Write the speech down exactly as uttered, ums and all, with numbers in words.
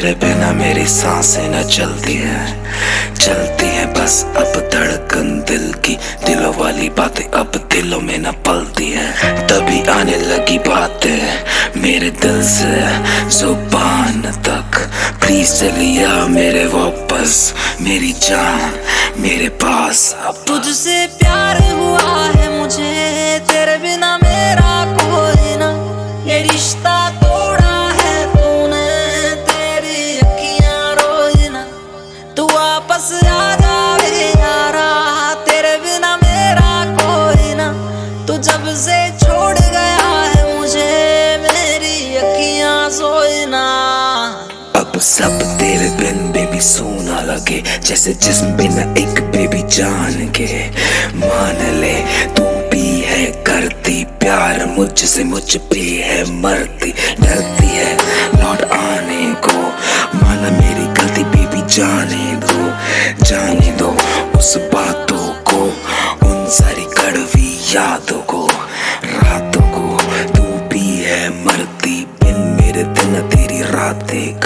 तेरे बिना मेरी सांसें न चलती हैं, चलती हैं बस अब धड़कन दिल की। दिलों वाली बातें अब दिलों में न पलती हैं। तभी आने लगी बातें मेरे दिल से जुबान तक। प्लीज चलिया मेरे वापस, मेरी जान मेरे पास अब। तुझसे प्यार हुआ है मुझे, तेरे बिना मेरा कोई ना। ये रिश्ता तोड़ा है तूने, तेरी अखियां रोई ना। तू वापस आ जावे यारा, तेरे बिना मेरा कोई ना। तू जब से छोड़ गया है मुझे, मेरी अखियां सोई ना। अब सब तेरे बिन बेबी सोना लगे, जैसे जिस्म बिना एक बेबी जान के। मान ले तू भी है करती प्यार मुझसे, मुझ पे है मरती। डरती है लौट आने को, माना मेरी गलती बेबी जाने दो। जाने दो उस बातों को, उन सारी कड़वी यादों को, रातों को। तू भी है मरती बिन मेरे दिन तेरी रातें